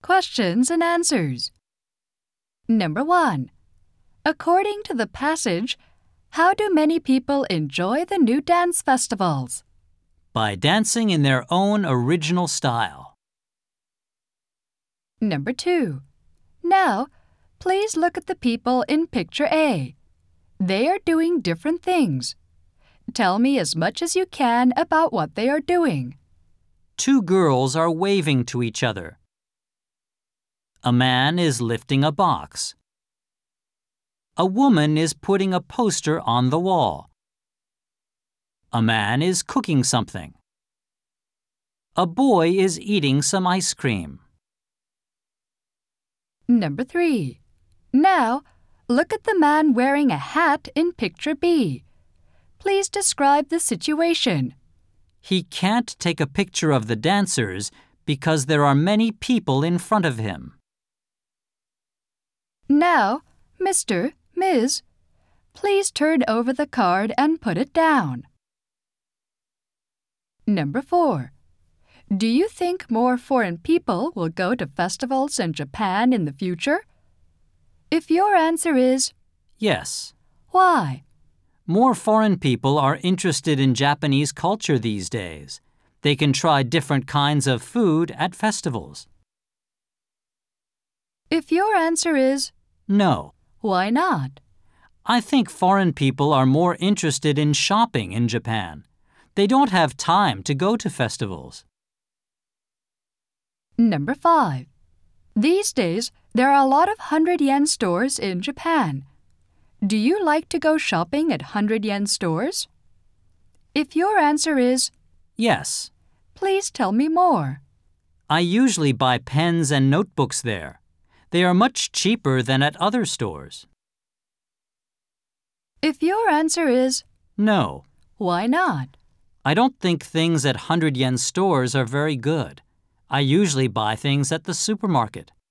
Questions and answers. Number 1. According to the passage, how do many people enjoy the new dance festivals? By dancing in their own original style. Number 2. Now, please look at the people in picture A. They are doing different things. Tell me as much as you can about what they are doing. 2 girls are waving to each other. A man is lifting a box. A woman is putting a poster on the wall. A man is cooking something. A boy is eating some ice cream. Number 3. Now, look at the man wearing a hat in picture B. Please describe the situation. He can't take a picture of the dancers because there are many people in front of him. Now, Mr., Ms., please turn over the card and put it down. Number 4. Do you think more foreign people will go to festivals in Japan in the future? If your answer is Yes. why? More foreign people are interested in Japanese culture these days. They can try different kinds of food at festivals. If your answer is No. why not? I think foreign people are more interested in shopping in Japan. They don't have time to go to festivals. Number 5. These days, there are a lot of 100-yen stores in Japan. Do you like to go shopping at 100-yen stores? If your answer is Yes. please tell me more. I usually buy pens and notebooks there. They are much cheaper than at other stores. If your answer is No. why not? I don't think things at 100-yen stores are very good. I usually buy things at the supermarket.